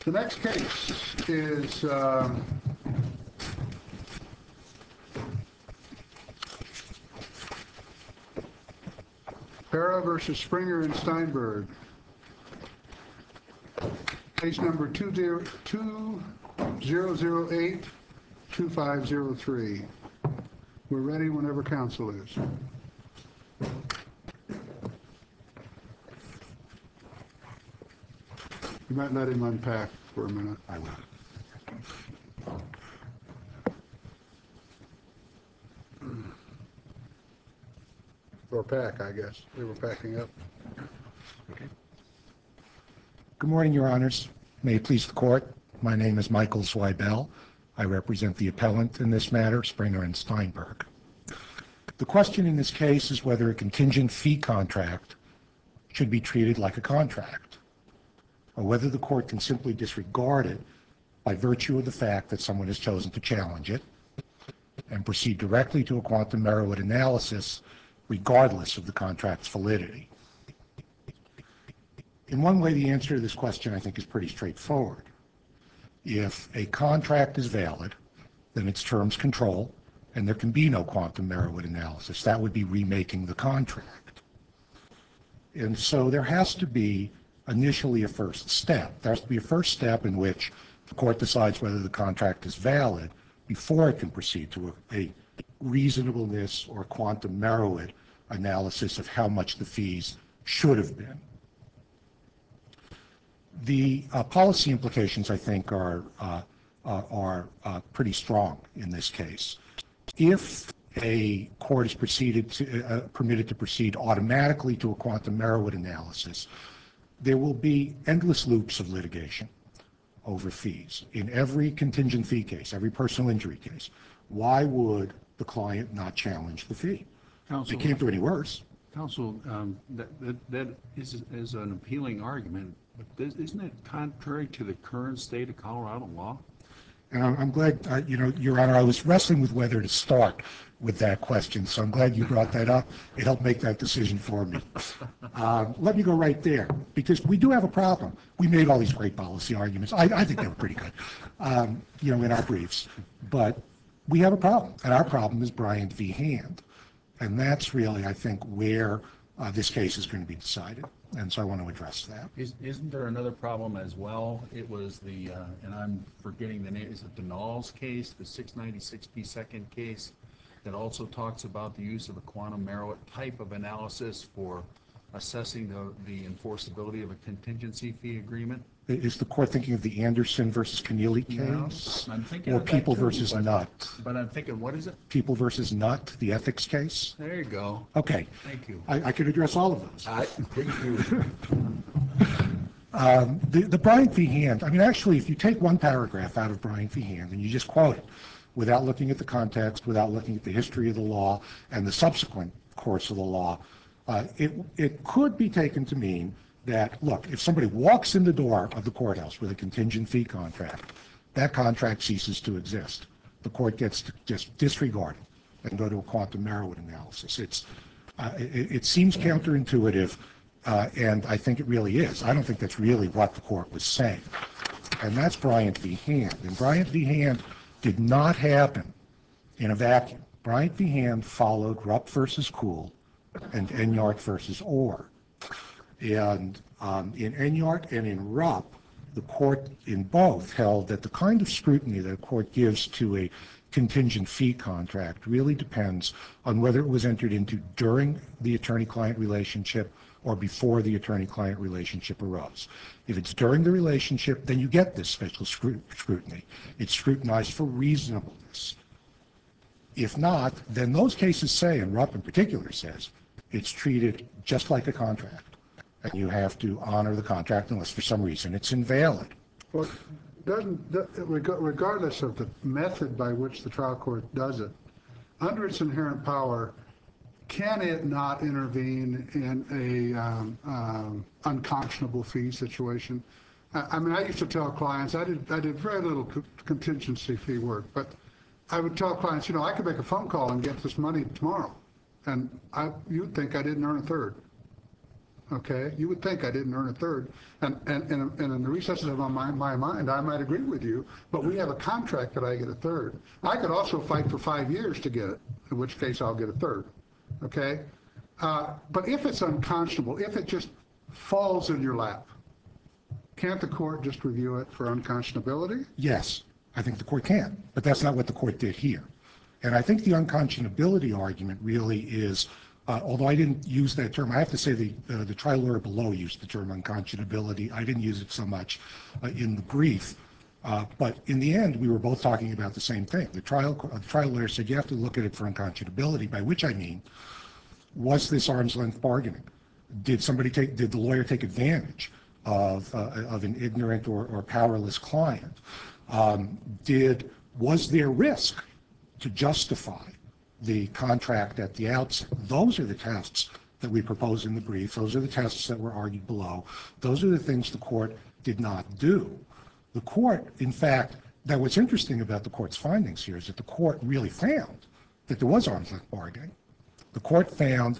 The next case is Para versus Springer and Steinberg. Case number 2008-2503. We're ready whenever counsel is. You might let him unpack for a minute. I will. Or pack, I guess. They were packing up. Okay. Good morning, Your Honors. May it please the Court. My name is Michael Zweibel. I represent the appellant in this matter, Springer and Steinberg. The question in this case is whether a contingent fee contract should be treated like a contract, or whether the Court can simply disregard it by virtue of the fact that someone has chosen to challenge it and proceed directly to a quantum Merowith analysis regardless of the contract's validity. In one way, the answer to this question, I think, is pretty straightforward. If a contract is valid, then its terms control, and there can be no quantum Merowith analysis. That would be remaking the contract. And so there has to be initially a first step. There has to be a first step in which the Court decides whether the contract is valid before it can proceed to a reasonableness or quantum Merowith analysis of how much the fees should have been. The policy implications, I think, are pretty strong in this case. If a court is permitted to proceed automatically to a quantum Merowith analysis, there will be endless loops of litigation over fees. In every contingent fee case, every personal injury case, why would the client not challenge the fee? Counsel, it can't do any worse. Counsel, that is an appealing argument, but isn't it contrary to the current state of Colorado law? And I'm glad, Your Honor, I was wrestling with whether to start with that question, so I'm glad you brought that up. It helped make that decision for me. Let me go right there, because we do have a problem. We made all these great policy arguments. I think they were pretty good, in our briefs. But we have a problem, and our problem is Bryant v. Hand. And that's really, I think, where this case is going to be decided. And so I want to address that. Isn't there another problem as well? It was the, and I'm forgetting the name, is it the Knowles case, the 696p2 case, that also talks about the use of a quantum Merowith type of analysis for assessing the enforceability of a contingency fee agreement? Is the court thinking of the Anderson versus Keneally case? No, I'm thinking or of that People too, versus Nutt? But I'm thinking, what is it? People versus Nutt, the ethics case? There you go. Okay. Thank you. I could address all of those. Thank you. The Bryant v. Hand, I mean, actually, if you take one paragraph out of Bryant v. Hand and you just quote it without looking at the context, without looking at the history of the law and the subsequent course of the law, it could be taken to mean that, look, if somebody walks in the door of the courthouse with a contingent fee contract, that contract ceases to exist. The court gets to just disregard it and go to a quantum Merowith analysis. It seems counterintuitive, and I think it really is. I don't think that's really what the court was saying. And that's Bryant v. Hand. And Bryant v. Hand did not happen in a vacuum. Bryant v. Hand followed Rupp versus Kuhl and Enyart versus Orr. And in Enyart and in Rupp, the court in both held that the kind of scrutiny that a court gives to a contingent fee contract really depends on whether it was entered into during the attorney-client relationship or before the attorney-client relationship arose. If it's during the relationship, then you get this special scrutiny. It's scrutinized for reasonableness. If not, then those cases say, and Rupp in particular says, it's treated just like a contract. And you have to honor the contract unless for some reason it's invalid. Well, regardless of the method by which the trial court does it, under its inherent power, can it not intervene in a unconscionable fee situation? I mean, I used to tell clients, I did very little contingency fee work, but I would tell clients, I could make a phone call and get this money tomorrow, and you'd think I didn't earn a third. okay? You would think I didn't earn a third. And in the recesses of my mind, I might agree with you, but we have a contract that I get a third. I could also fight for 5 years to get it, in which case I'll get a third, okay? But if it's unconscionable, if it just falls in your lap, can't the court just review it for unconscionability? Yes, I think the court can, but that's not what the court did here. And I think the unconscionability argument really is, although I didn't use that term, I have to say the trial lawyer below used the term unconscionability. I didn't use it so much in the brief. But in the end, we were both talking about the same thing. The trial lawyer said you have to look at it for unconscionability, by which I mean, was this arm's length bargaining? Did the lawyer take advantage of an ignorant or powerless client? Was there risk to justify the contract at the outset? Those are the tests that we propose in the brief. Those are the tests that were argued below. Those are the things the court did not do. The court, in fact, that what's interesting about the court's findings here is that the court really found that there was arm's length bargaining. The court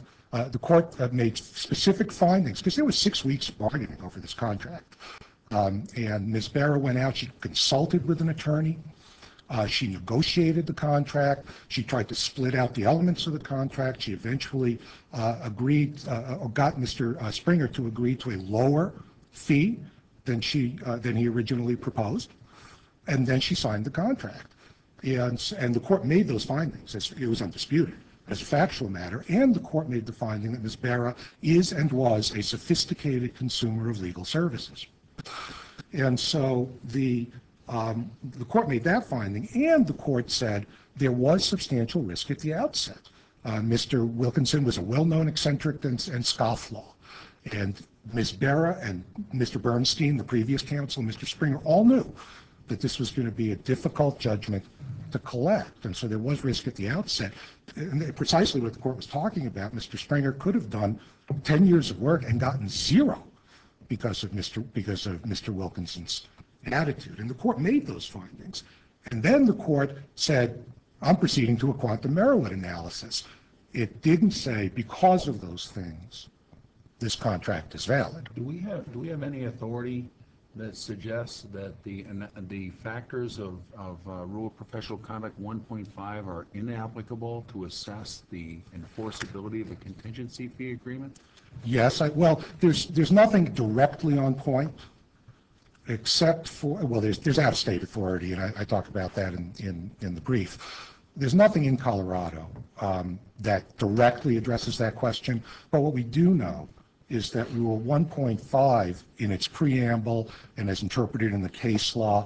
made specific findings, because there was 6 weeks of bargaining over this contract. And Ms. Barra went out, she consulted with an attorney, she negotiated the contract, she tried to split out the elements of the contract, she eventually agreed, or got Mr. Springer to agree to a lower fee than he originally proposed, and then she signed the contract. And the court made those findings. It was undisputed as a factual matter, and the court made the finding that Ms. Barra is and was a sophisticated consumer of legal services. And so the court made that finding, and the court said there was substantial risk at the outset. Mr. Wilkinson was a well-known eccentric and scofflaw, and Ms. Barra and Mr. Bernstein, the previous counsel, Mr. Springer, all knew that this was going to be a difficult judgment to collect, and so there was risk at the outset. And precisely what the court was talking about, Mr. Springer could have done 10 years of work and gotten zero because of Mr. Wilkinson's attitude, and the court made those findings. And then the court said, I'm proceeding to a quantum Merowith analysis. It didn't say, because of those things, this contract is valid. Do we have any authority that suggests that the factors of Rule of Professional Conduct 1.5 are inapplicable to assess the enforceability of a contingency fee agreement? Yes, well, there's nothing directly on point, except for, well, there's out-of-state authority, and I talk about that in the brief. There's nothing in Colorado that directly addresses that question, but what we do know is that Rule 1.5 in its preamble and as interpreted in the case law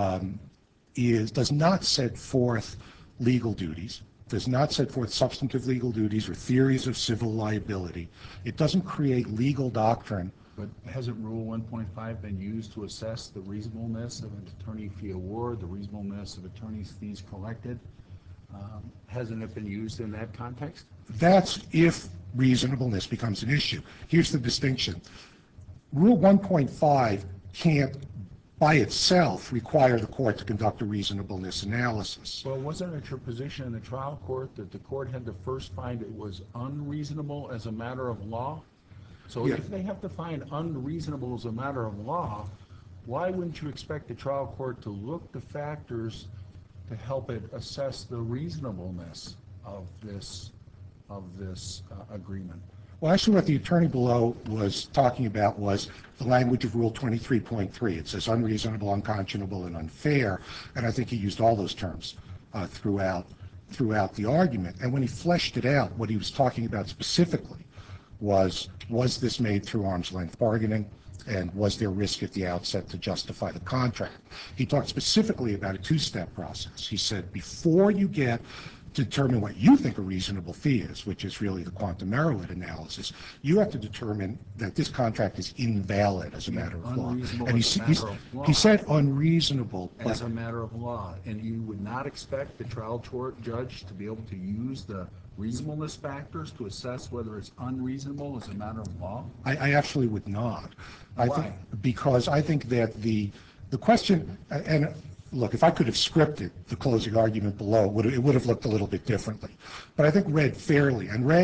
does not set forth legal duties, does not set forth substantive legal duties or theories of civil liability. It doesn't create legal doctrine. But hasn't Rule 1.5 been used to assess the reasonableness of an attorney fee award, the reasonableness of attorney's fees collected? Hasn't it been used in that context? That's if reasonableness becomes an issue. Here's the distinction. Rule 1.5 can't by itself require the court to conduct a reasonableness analysis. Well, wasn't it your position in the trial court that the court had to first find it was unreasonable as a matter of law? So yeah. If they have to find unreasonable as a matter of law, why wouldn't you expect the trial court to look to factors to help it assess the reasonableness of this agreement? Well, actually what the attorney below was talking about was the language of Rule 23.3. It says unreasonable, unconscionable, and unfair, and I think he used all those terms throughout the argument. And when he fleshed it out, what he was talking about specifically was this made through arm's length bargaining, and was there risk at the outset to justify the contract? He talked specifically about a two-step process. He said before you get to determine what you think a reasonable fee is, which is really the quantum Merowith analysis, you have to determine that this contract is invalid as a matter of law. And he said unreasonable. As a matter of law. And you would not expect the trial court judge to be able to use the reasonableness factors to assess whether it's unreasonable as a matter of law? I actually would not. Why? Because I think that the question, and look, if I could have scripted the closing argument below, it would have looked a little bit differently. But I think read fairly and read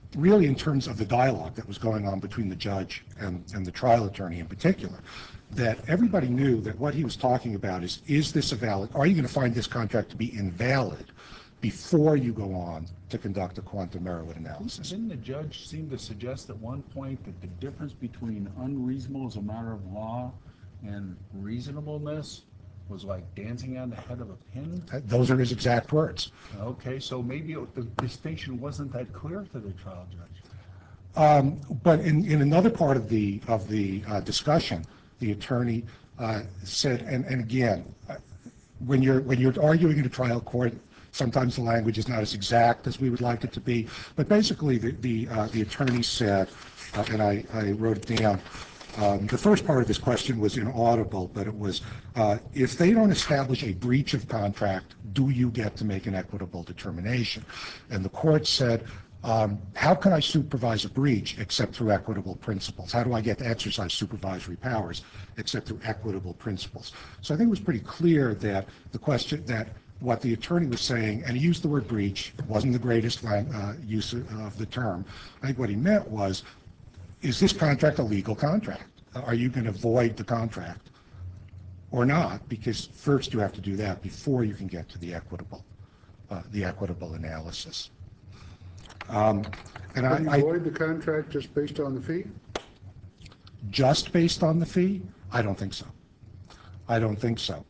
really in terms of the dialogue that was going on between the judge and the trial attorney in particular, that everybody knew that what he was talking about is this a valid, are you going to find this contract to be invalid before you go on to conduct a quantum merit analysis? Didn't the judge seem to suggest at one point that the difference between unreasonable as a matter of law and reasonableness was like dancing on the head of a pin? Those are his exact words. Okay, so maybe the distinction wasn't that clear to the trial judge. But in another part of the discussion, the attorney said, and again, when you're arguing in a trial court, sometimes the language is not as exact as we would like it to be. But basically, the attorney said, and I wrote it down. The first part of this question was inaudible, but it was, if they don't establish a breach of contract, do you get to make an equitable determination? And the court said, how can I supervise a breach except through equitable principles? How do I get to exercise supervisory powers except through equitable principles? So I think it was pretty clear that the question, that what the attorney was saying, and he used the word breach, wasn't the greatest use of the term. I think what he meant was, is this contract a legal contract? Are you going to void the contract or not? Because first you have to do that before you can get to the equitable analysis. Can you void the contract just based on the fee? Just based on the fee? I don't think so. I don't think so.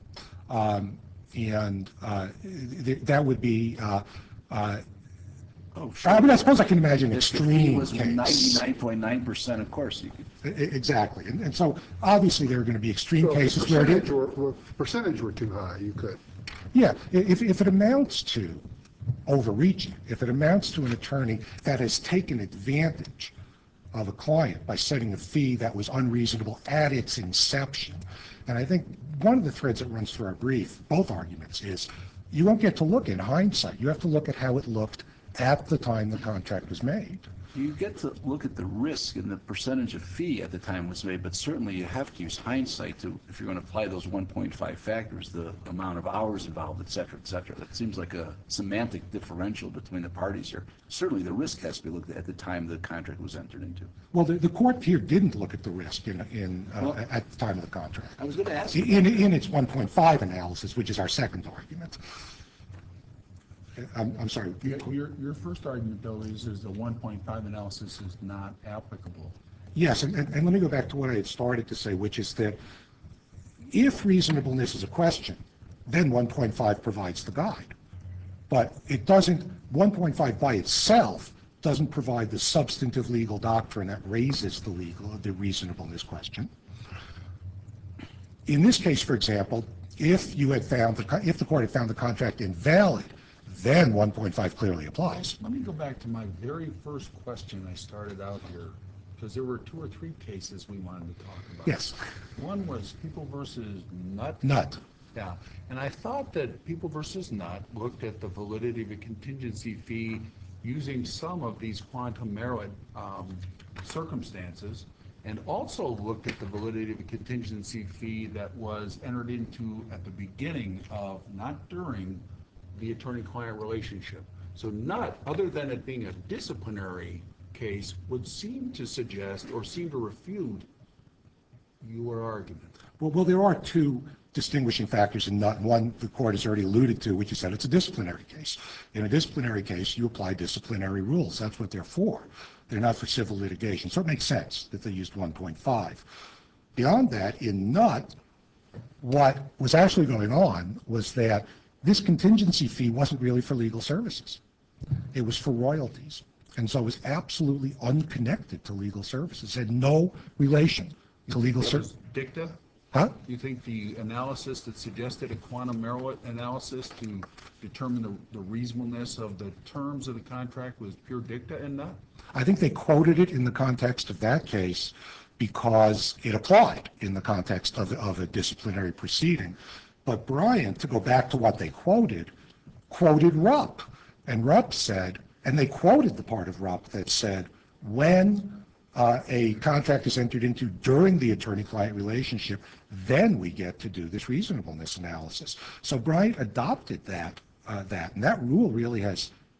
That would be. Oh, sure. I mean, I suppose I can imagine an If the extreme fee was case. 99.9%, of course you could. Exactly, and so obviously there are going to be extreme cases where percentage were too high, you could. Yeah, if it amounts to overreaching, if it amounts to an attorney that has taken advantage of a client by setting a fee that was unreasonable at its inception, and I think one of the threads that runs through our brief, both arguments, is you won't get to look in hindsight. You have to look at how it looked at the time the contract was made. You get to look at the risk and the percentage of fee at the time it was made, but certainly you have to use hindsight to, if you're going to apply those 1.5 factors, the amount of hours involved, et cetera, et cetera. That seems like a semantic differential between the parties here. Certainly the risk has to be looked at the time the contract was entered into. Well, the court here didn't look at the risk at the time of the contract. I was going to ask you. In its 1.5 analysis, which is our second argument. I'm sorry. Your first argument, though, is the 1.5 analysis is not applicable. Yes, and let me go back to what I had started to say, which is that if reasonableness is a question, then 1.5 provides the guide. But it doesn't, 1.5 by itself doesn't provide the substantive legal doctrine that raises the reasonableness question. In this case, for example, if the court had found the contract invalid, then 1.5 clearly applies. Let me go back to my very first question I started out here, because there were 2 or 3 cases we wanted to talk about. Yes. One was People versus Nutt. Nutt. Yeah, and I thought that People versus Nutt looked at the validity of a contingency fee using some of these quantum merit circumstances, and also looked at the validity of a contingency fee that was entered into at the beginning of, not during, the attorney-client relationship. So Nutt, other than it being a disciplinary case, would seem to suggest or seem to refute your argument. Well, there are 2 distinguishing factors in Nutt. One the court has already alluded to, which is that it's a disciplinary case. In a disciplinary case, you apply disciplinary rules. That's what they're for. They're not for civil litigation. So it makes sense that they used 1.5. Beyond that, in Nutt, what was actually going on was that this contingency fee wasn't really for legal services. It was for royalties. And so it was absolutely unconnected to legal services. It had no relation to legal services. Dicta? Huh? You think the analysis that suggested a quantum merit analysis to determine the reasonableness of the terms of the contract was pure dicta in Nutt? I think they quoted it in the context of that case because it applied in the context of a disciplinary proceeding. But Bryant, to go back to what they quoted Rupp. And Rupp said, and they quoted the part of Rupp that said, when a contract is entered into during the attorney-client relationship, then we get to do this reasonableness analysis. So Bryant adopted that, and that rule really has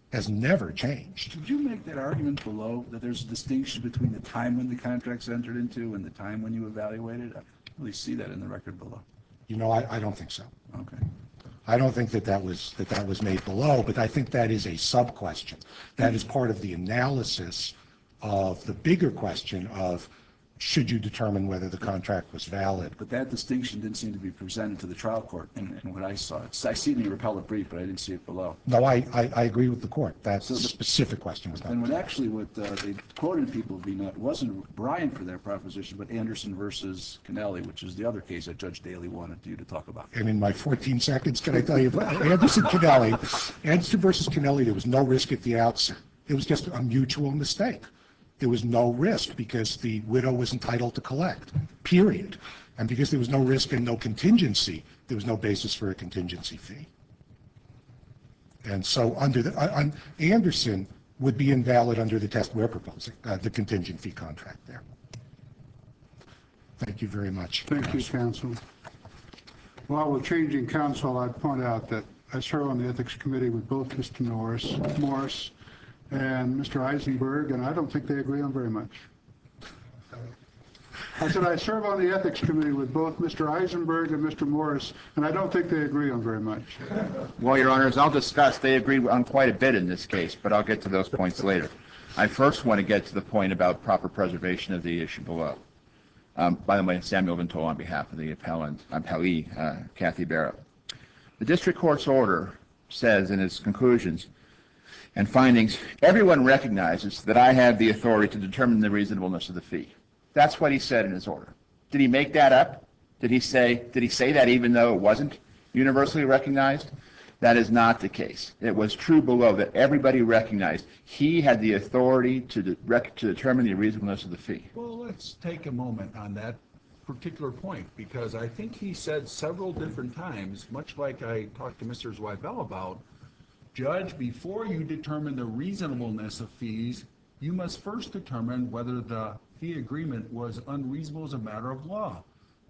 has never changed. Did you make that argument below, that there's a distinction between the time when the contract's entered into and the time when you evaluated? I don't really see that in the record below. You know, I don't think so. Okay. I don't think that was made below, but I think that is a sub-question. That is part of the analysis of the bigger question of should you determine whether the contract was valid. But that distinction didn't seem to be presented to the trial court in what I saw. I see it in your appellate brief, but I didn't see it below. No, I agree with the court. That specific question was not. And what they quoted people being it wasn't Bryan for their proposition, but Anderson versus Kennelly, which is the other case that Judge Daly wanted you to talk about. And in my 14 seconds, can I tell you, Anderson versus Kennelly, there was no risk at the outset. It was just a mutual mistake. There was no risk because the widow was entitled to collect, period. And because there was no risk and no contingency, there was no basis for a contingency fee. And so Anderson would be invalid under the test we're proposing, the contingent fee contract there. Thank you very much. Thank you, counsel. While we're changing counsel, I'd point out that I serve on the Ethics Committee with both Mr. Morris and Mr. Eisenberg, and I don't think they agree on very much. I said I serve on the Ethics Committee with both Mr. Eisenberg and Mr. Morris, and I don't think they agree on very much. Well, Your Honors, I'll discuss. They agree on quite a bit in this case, but I'll get to those points later. I first want to get to the point about proper preservation of the issue below. By the way, Samuel Ventol on behalf of the appellee, Kathy Barrett. The district court's order says in its conclusions and findings, everyone recognizes that I have the authority to determine the reasonableness of the fee. That's what he said in his order. Did he make that up? Did he say that even though it wasn't universally recognized? That is not the case. It was true below that everybody recognized he had the authority to determine the reasonableness of the fee. Well, let's take a moment on that particular point, because I think he said several different times, much like I talked to Mr. Zweibel about, Judge, before you determine the reasonableness of fees, you must first determine whether the fee agreement was unreasonable as a matter of law.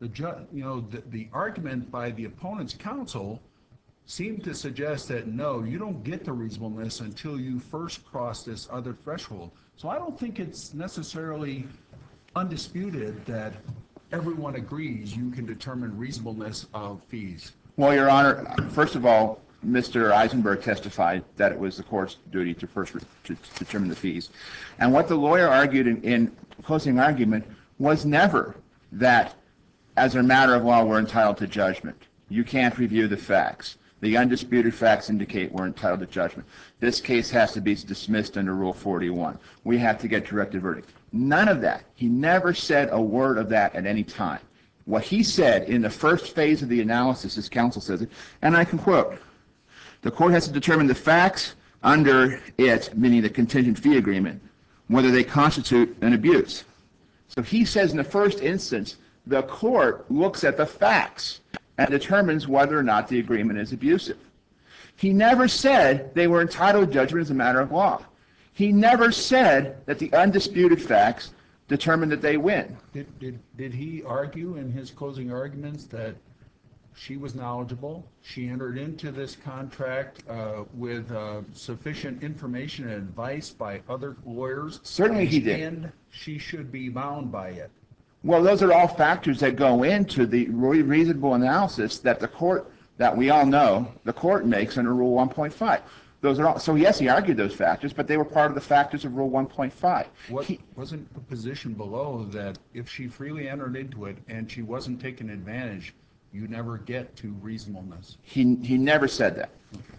The argument by the opponent's counsel seemed to suggest that no, you don't get the reasonableness until you first cross this other threshold. So I don't think it's necessarily undisputed that everyone agrees you can determine reasonableness of fees. Well, Your Honor, first of all, Mr. Eisenberg testified that it was the court's duty to first to determine the fees. And what the lawyer argued in closing argument was never that as a matter of law we're entitled to judgment. You can't review the facts. The undisputed facts indicate we're entitled to judgment. This case has to be dismissed under Rule 41. We have to get directed verdict. None of that. He never said a word of that at any time. What he said in the first phase of the analysis, as counsel says it, and I can quote, the court has to determine the facts under it, meaning the contingent fee agreement, whether they constitute an abuse. So he says in the first instance, the court looks at the facts and determines whether or not the agreement is abusive. He never said they were entitled to judgment as a matter of law. He never said that the undisputed facts determine that they win. Did he argue in his closing arguments that she was knowledgeable, she entered into this contract with sufficient information and advice by other lawyers? Certainly he did. And she should be bound by it? Well, those are all factors that go into the reasonable analysis that the court, that we all know, the court makes under Rule 1.5. Those are all, so yes, he argued those factors, but they were part of the factors of Rule 1.5. Wasn't the position below that if she freely entered into it and she wasn't taking advantage, you never get to reasonableness? He never said that.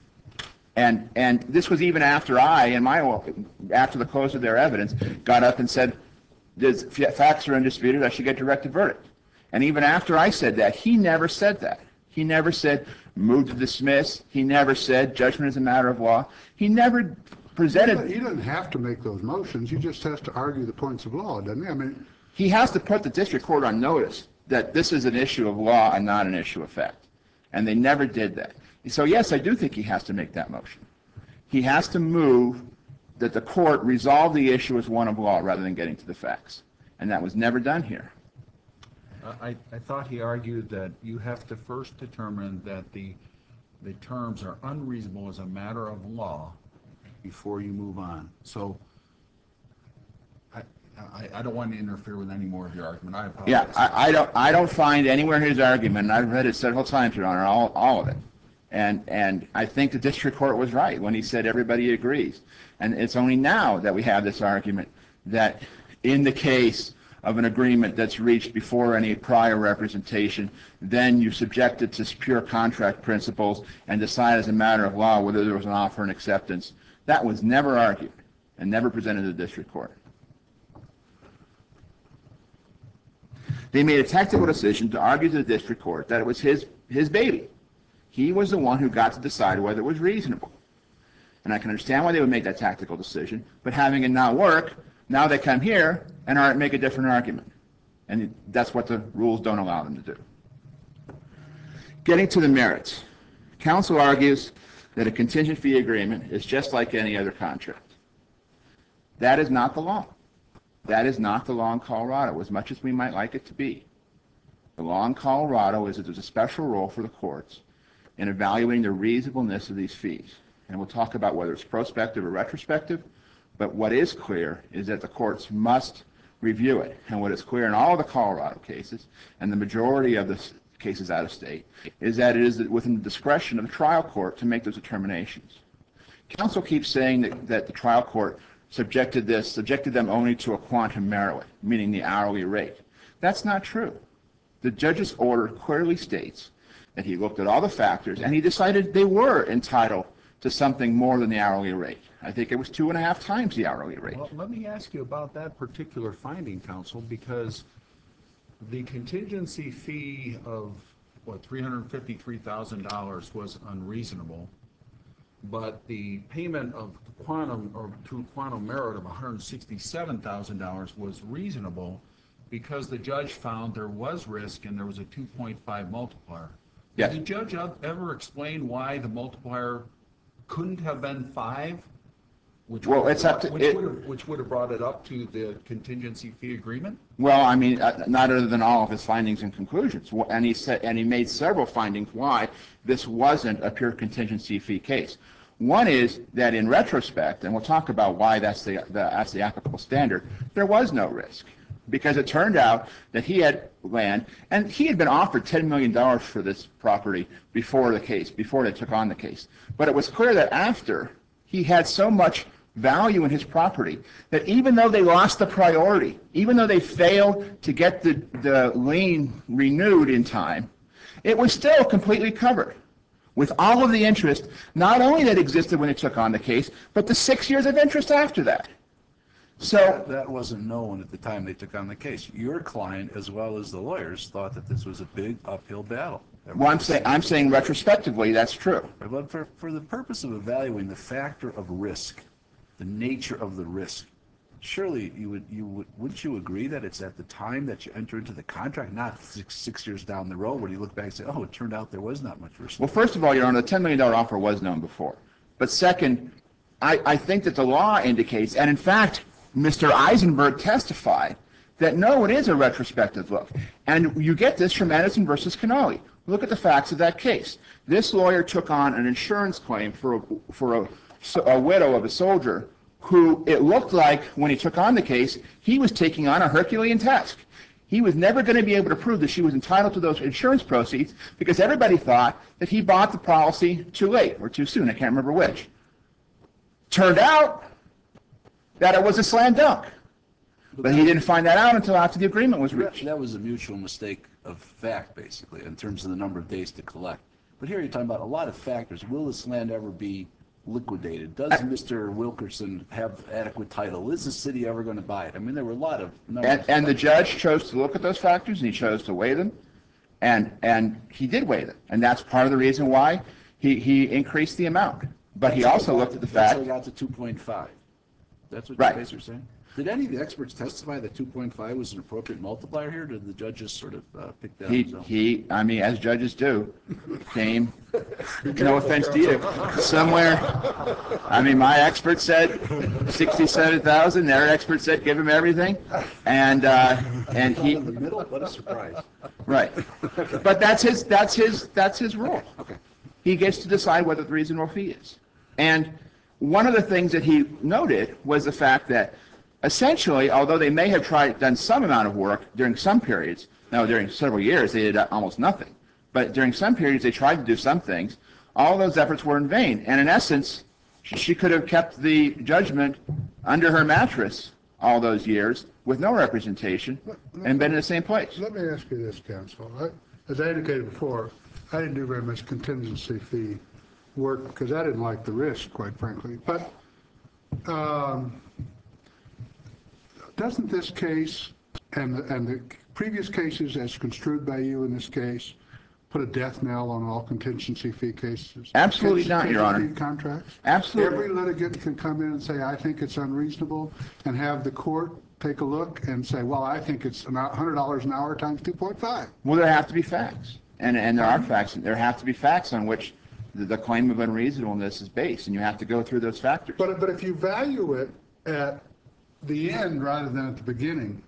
And this was even after after the close of their evidence, got up and said, the facts are undisputed, I should get directed verdict. And even after I said that, he never said that. He never said move to dismiss. He never said judgment is a matter of law. He never presented. He doesn't have to make those motions. He just has to argue the points of law, doesn't he? I mean, he has to put the district court on notice that this is an issue of law and not an issue of fact. And they never did that. So yes, I do think he has to make that motion. He has to move that the court resolve the issue as one of law rather than getting to the facts. And that was never done here. I thought he argued that you have to first determine that the terms are unreasonable as a matter of law before you move on. So I don't want to interfere with any more of your argument. I apologize. Yeah, I don't find anywhere in his argument, and I've read it several times, Your Honor, all of it. And I think the district court was right when he said everybody agrees. And it's only now that we have this argument that in the case of an agreement that's reached before any prior representation, then you subject it to pure contract principles and decide as a matter of law whether there was an offer and acceptance. That was never argued and never presented to the district court. They made a tactical decision to argue to the district court that it was his baby. He was the one who got to decide whether it was reasonable. And I can understand why they would make that tactical decision, but having it not work, now they come here and make a different argument. And that's what the rules don't allow them to do. Getting to the merits, counsel argues that a contingent fee agreement is just like any other contract. That is not the law. That is not the law in Colorado, as much as we might like it to be. The law in Colorado is that there's a special role for the courts in evaluating the reasonableness of these fees. And we'll talk about whether it's prospective or retrospective, but what is clear is that the courts must review it. And what is clear in all of the Colorado cases, and the majority of the cases out of state, is that it is within the discretion of the trial court to make those determinations. Counsel keeps saying that the trial court subjected them only to a quantum merit, meaning the hourly rate. That's not true. The judge's order clearly states that he looked at all the factors and he decided they were entitled to something more than the hourly rate. I think it was 2.5 times the hourly rate. Well, let me ask you about that particular finding, counsel, because the contingency fee of, $353,000 was unreasonable, but the payment of to Quantum Merit of $167,000 was reasonable because the judge found there was risk and there was a 2.5 multiplier. Yes. Did the judge ever explain why the multiplier couldn't have been 5? Which would have brought it up to the contingency fee agreement? Well, I mean, not other than all of his findings and conclusions. And he made several findings why this wasn't a pure contingency fee case. One is that in retrospect, and we'll talk about why that's the applicable standard, there was no risk. Because it turned out that he had land, and he had been offered $10 million for this property before they took on the case. But it was clear that after, he had so much value in his property that even though they lost the priority, even though they failed to get the lien renewed in time, it was still completely covered with all of the interest, not only that existed when they took on the case, but the 6 years of interest after that. So that wasn't known at the time they took on the case. Your client, as well as the lawyers, thought that this was a big uphill battle. Well, I'm saying retrospectively that's true. But for the purpose of evaluating the factor of risk, the nature of the risk, surely wouldn't you agree that it's at the time that you enter into the contract, not six years down the road when you look back and say, oh, it turned out there was not much risk? Well, first of all, Your Honor, the $10 million offer was known before. But second, I think that the law indicates, and in fact, Mr. Eisenberg testified that no, it is a retrospective look. And you get this from Edison versus Canali. Look at the facts of that case. This lawyer took on an insurance claim for a widow of a soldier who it looked like when he took on the case, he was taking on a Herculean task. He was never going to be able to prove that she was entitled to those insurance proceeds because everybody thought that he bought the policy too late or too soon. I can't remember which. Turned out that it was a slam dunk. But he didn't find that out until after the agreement was reached. That was a mutual mistake of fact, basically, in terms of the number of days to collect. But here you're talking about a lot of factors. Will this land ever be liquidated? Does Mr. Wilkerson have adequate title? Is the city ever going to buy it? I mean, there were a lot of numbers. And the judge chose to look at those factors, and he chose to weigh them, and he did weigh them. And that's part of the reason why he increased the amount. But he also looked at the fact... That's how he got to 2.5. That's what Right. you guys are saying? Did any of the experts testify that 2.5 was an appropriate multiplier here? Did the judges sort of pick that up? I mean, as judges do, came, no offense to you, somewhere. I mean, my expert said 67,000. Their expert said give him everything, and he. In the middle, what a surprise! Right, but that's his rule. Okay. He gets to decide what the reasonable fee is, and one of the things that he noted was the fact that essentially, although they may have done some amount of work during some periods, now during several years they did almost nothing, but during some periods they tried to do some things, all those efforts were in vain. And in essence, she could have kept the judgment under her mattress all those years with no representation and been in the same place. Let me ask you this, counsel. As I indicated before, I didn't do very much contingency fee work because I didn't like the risk, quite frankly. But doesn't this case and the previous cases as construed by you in this case put a death knell on all contingency fee cases? Absolutely not, Your Honor. Fee contracts? Absolutely. Every litigant can come in and say, I think it's unreasonable, and have the court take a look and say, well, I think it's $100 an hour times 2.5. Well, there have to be facts, and there are facts. There have to be facts on which the claim of unreasonableness is based, and you have to go through those factors. But if you value it at the end rather than at the beginning,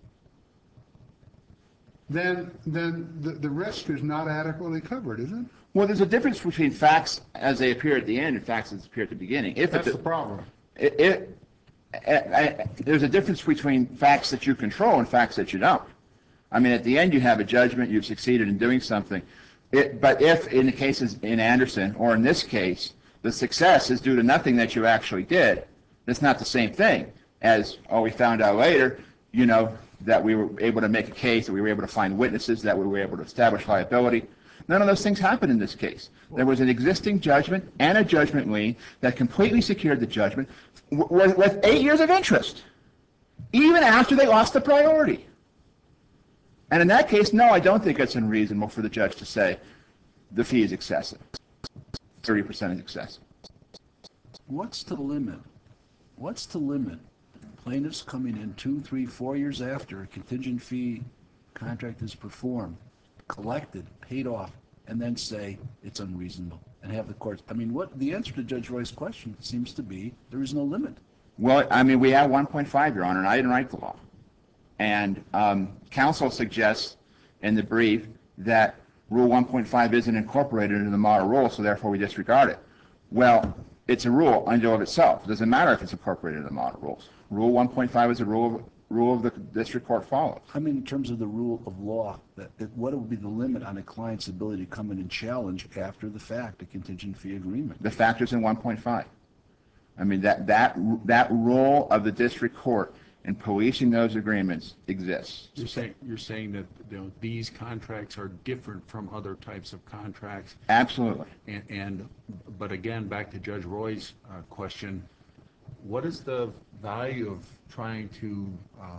then the risk is not adequately covered, is it? Well, there's a difference between facts as they appear at the end and facts as they appear at the beginning. That's the problem. There's a difference between facts that you control and facts that you don't. I mean, at the end you have a judgment, you've succeeded in doing something. But if, in the cases in Anderson, or in this case, the success is due to nothing that you actually did, that's not the same thing as, we found out later, that we were able to make a case, that we were able to find witnesses, that we were able to establish liability. None of those things happened in this case. There was an existing judgment and a judgment lien that completely secured the judgment with 8 years of interest, even after they lost the priority. And in that case, no, I don't think it's unreasonable for the judge to say the fee is excessive. 30% is excessive. What's the limit? What's the limit? Plaintiffs coming in 2, 3, 4 years after a contingent fee contract is performed, collected, paid off, and then say it's unreasonable and have the courts. I mean, what the answer to Judge Roy's question seems to be there is no limit. Well, I mean, we have 1.5, Your Honor, and I didn't write the law. And counsel suggests in the brief that Rule 1.5 isn't incorporated into the model rule, so therefore we disregard it. Well, it's a rule unto of itself. It doesn't matter if it's incorporated into the model rules. Rule 1.5 is a rule of the district court follows. I mean, in terms of the rule of law, what would be the limit on a client's ability to come in and challenge after the fact a contingent fee agreement? The factors in 1.5. I mean, that role of the district court in policing those agreements exists. You're saying that these contracts are different from other types of contracts. Absolutely. But again, back to Judge Roy's question, what is the value of trying to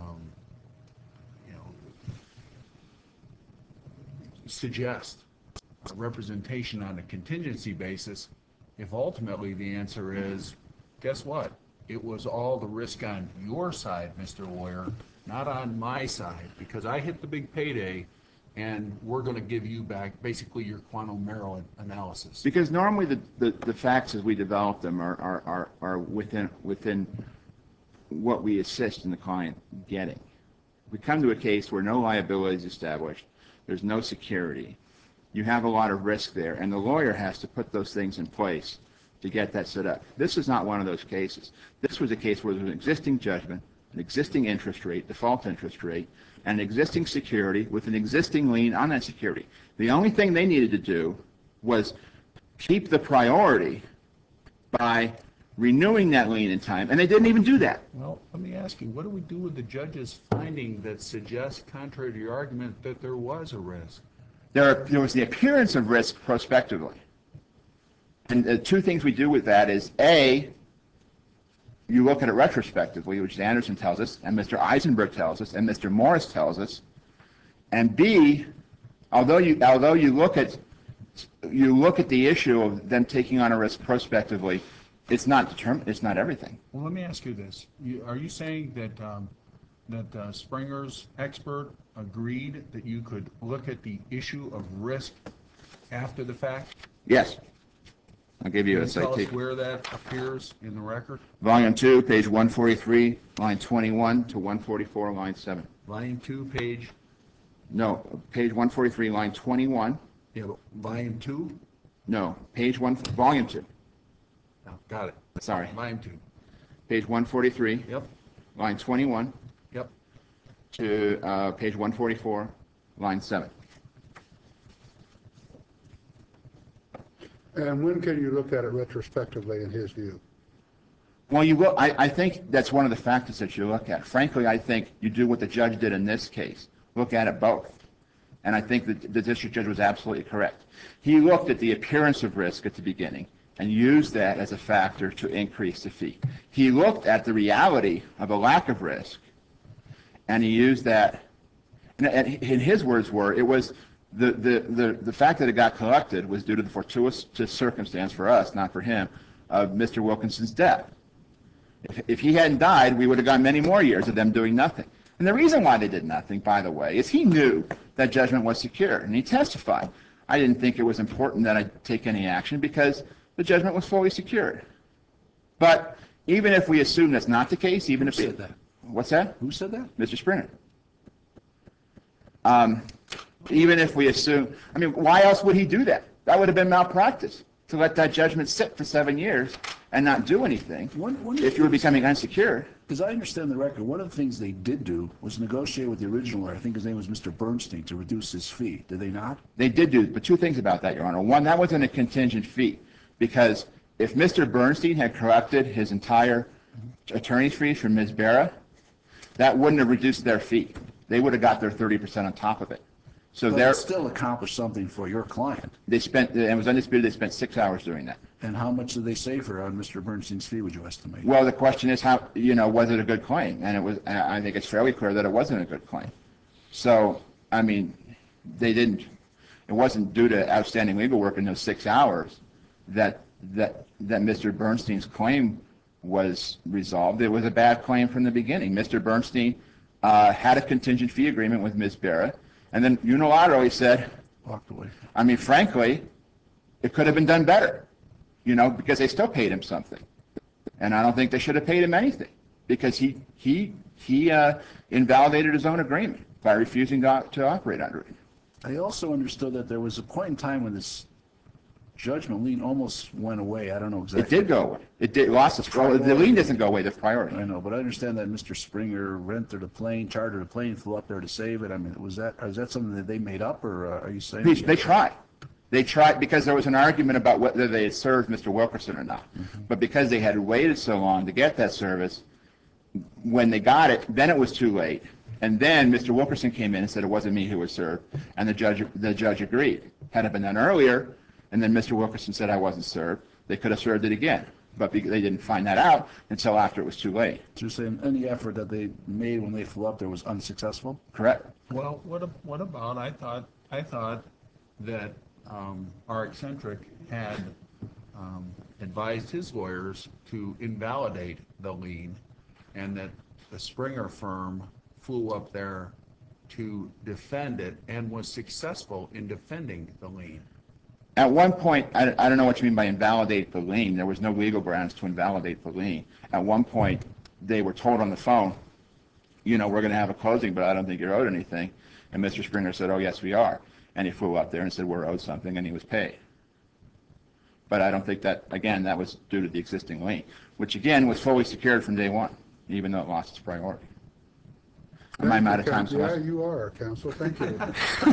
suggest a representation on a contingency basis if ultimately the answer is, guess what? It was all the risk on your side, Mr. Lawyer, not on my side, because I hit the big payday, and we're going to give you back basically your quantum Merrill analysis. Because normally the facts as we develop them are within what we assist in the client getting. We come to a case where no liability is established, there's no security, you have a lot of risk there, and the lawyer has to put those things in place to get that set up. This is not one of those cases. This was a case where there was an existing judgment, an existing interest rate, default interest rate, and an existing security with an existing lien on that security. The only thing they needed to do was keep the priority by renewing that lien in time, and they didn't even do that. Well, let me ask you, what do we do with the judge's finding that suggests, contrary to your argument, that there was a risk? There was the appearance of risk prospectively. And the two things we do with that is, A, you look at it retrospectively, which Anderson tells us, and Mr. Eisenberg tells us, and Mr. Morris tells us, and B, although you look at the issue of them taking on a risk prospectively, it's not everything. Well, let me ask you this: are you saying that Springer's expert agreed that you could look at the issue of risk after the fact? Yes. I'll give you a citation. Tell us citation. where that appears in the record. Volume 2, page 143, line 21 to 144, line 7. Volume 2, page? No, page 143, line 21. Yeah, volume 2? No, page 1, volume 2. Got it. Sorry. Volume 2. Page 143, Yep, line 21 yep. to page 144, line 7. And when can you look at it retrospectively in his view? Well, you will. I think that's one of the factors that you look at. Frankly, I think you do what the judge did in this case. Look at it both. And I think that the district judge was absolutely correct. He looked at the appearance of risk at the beginning and used that as a factor to increase the fee. He looked at the reality of a lack of risk, and he used that. And his words were, it was the fact that it got collected was due to the fortuitous circumstance for us, not for him, of Mr. Wilkinson's death. If he hadn't died, we would have gotten many more years of them doing nothing. And the reason why they did nothing, by the way, is he knew that judgment was secure, and he testified. I didn't think it was important that I take any action because the judgment was fully secured. But even if we assume that's not the case, even if Who said that? What's that? Who said that? Mr. Springer. Even if we assume, I mean, why else would he do that? That would have been malpractice, to let that judgment sit for 7 years and not do anything if you were becoming unsecured. Because I understand the record, one of the things they did do was negotiate with the original lawyer, I think his name was Mr. Bernstein, to reduce his fee. Did they not? They did do, but two things about that, Your Honor. One, that wasn't a contingent fee, because if Mr. Bernstein had collected his entire attorney's fees from Ms. Barra, that wouldn't have reduced their fee. They would have got their 30% on top of it. So But they're, it still accomplished something for your client. they spent, and it was undisputed, they spent 6 hours doing that. And how much did they save her on Mr. Bernstein's fee, would you estimate? Well, the question is how, was it a good claim? And it was, I think it's fairly clear that it wasn't a good claim. So, I mean, it wasn't due to outstanding legal work in those 6 hours that Mr. Bernstein's claim was resolved. It was a bad claim from the beginning. Mr. Bernstein had a contingent fee agreement with Ms. Barra, and then unilaterally said, Walked away. I mean, frankly, it could have been done better, because they still paid him something. And I don't think they should have paid him anything, because he invalidated his own agreement by refusing to operate under it. I also understood that there was a point in time when this judgment lien almost went away. I don't know exactly. It did go away. It did, lost its priority. The lien doesn't go away, the priority. I know, but I understand that Mr. Springer rented a plane, chartered a plane, flew up there to save it. I mean, is that something that they made up, or are you saying? They tried. They tried because there was an argument about whether they had served Mr. Wilkerson or not. Mm-hmm. But because they had waited so long to get that service, when they got it, then it was too late. And then Mr. Wilkerson came in and said it wasn't me who was served, and the judge agreed. Had it been done earlier, and then Mr. Wilkerson said I wasn't served, they could have served it again. But they didn't find that out until after it was too late. So you're saying any effort that they made when they flew up there was unsuccessful? Correct. Well, what about, I thought that our eccentric had advised his lawyers to invalidate the lien, and that the Springer firm flew up there to defend it and was successful in defending the lien. At one point, I don't know what you mean by invalidate the lien. There was no legal grounds to invalidate the lien. At one point, they were told on the phone, we're going to have a closing, but I don't think you're owed anything. And Mr. Springer said, oh, yes, we are. And he flew up there and said, we're owed something, and he was paid. But I don't think that, again, that was due to the existing lien, which, again, was fully secured from day one, even though it lost its priority. Am I out of time? Yeah, you are, counsel. Thank you.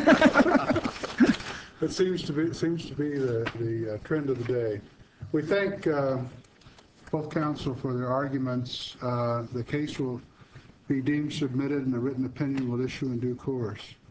It seems to be the trend of the day. We thank both counsel for their arguments. The case will be deemed submitted, and a written opinion will issue in due course.